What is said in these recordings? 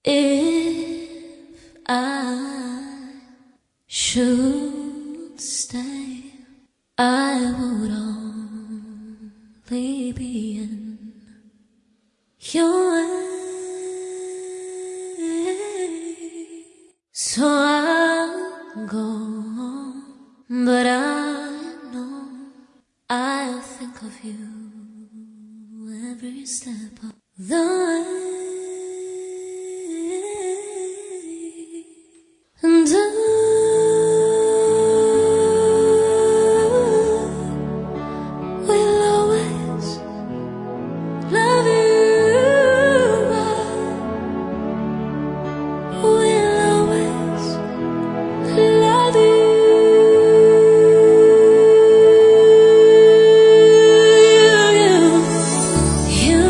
If I should stay, I would only be in your way. So I'll go, but I know I'll think of you every step of the way. And I will always love you. I will always love you. You,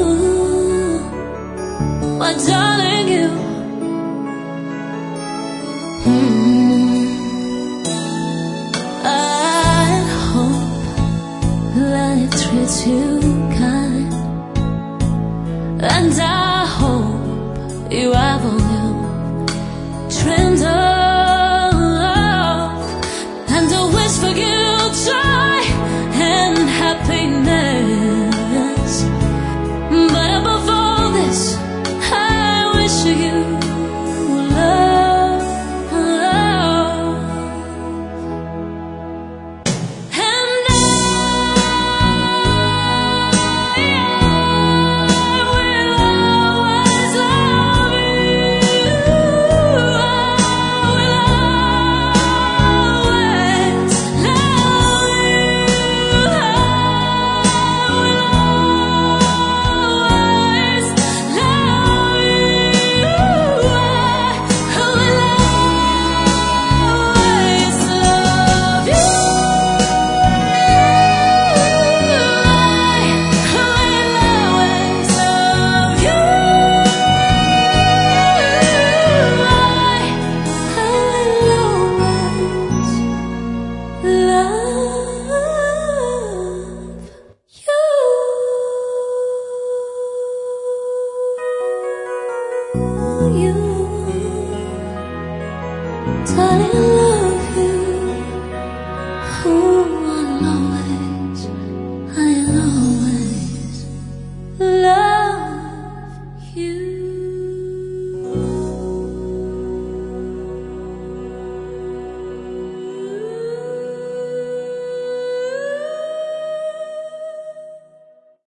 my darling, you. I hope life treats you kind, and I hope you have all you dreamed of, and I wish for you joy and happiness. But above all this, I wish you love. And I will always love you. I will always love you. I will always love you. I will always love you. You, darling, love.